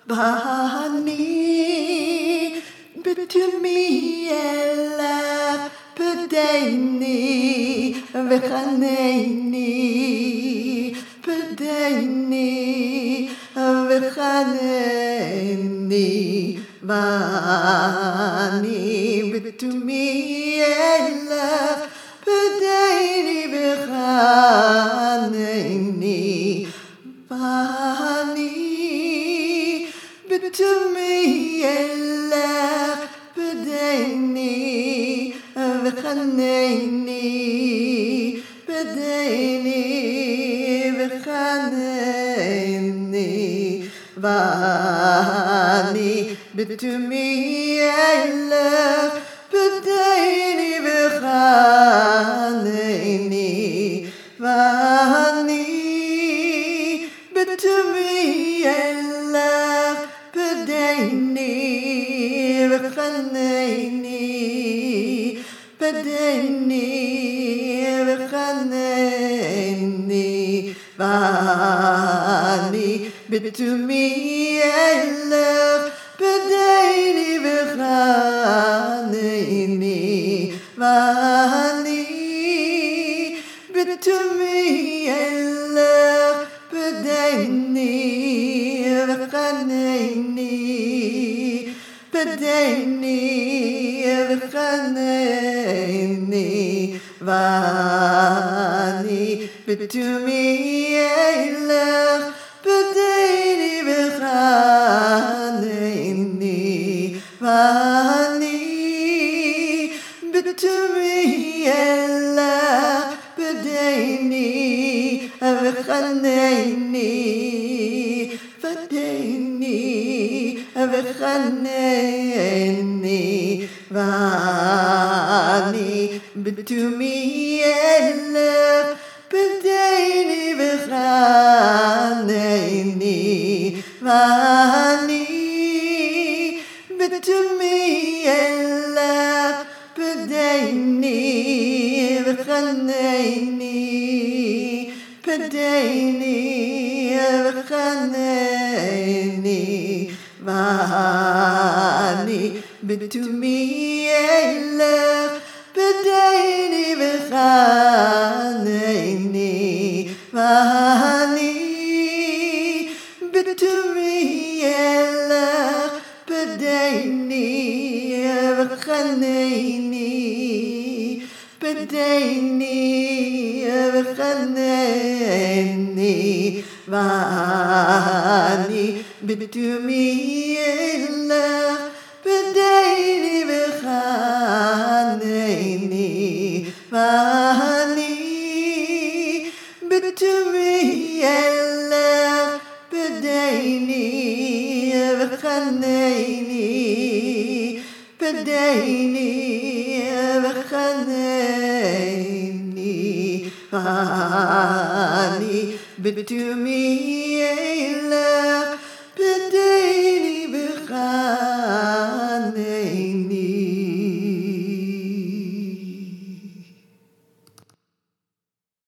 Bani בתומי אליו פדני וחנני פדני וחנני ואני בתומי אליו פדני וחנני ואני בתומי אליו פדני וחנני פדני וחנני ואני בתומי אליו פדני וחנני ואני בתומי אליו פדני וחנני פדני וחנני ואני בתומי אליו פדני וחנני ואני בתומי אליו פדני וחנני פדני וחנני ואני בתומי אליו פדני וחנני ואני בתומי אליו פדני וחנני פדני וחנני ואני בתומי אליו פדני וחנני ואני בתומי אליו פדני וחנני פדני וחנני ואני בתומי אליו פדני וחנני ואני בתומי אליו פדני וחנני פדני וחנני ואני בתומי אליו פדני וחנני ואני בתומי אליו פדני וחנני פדני וחנני ואני בתומי אליו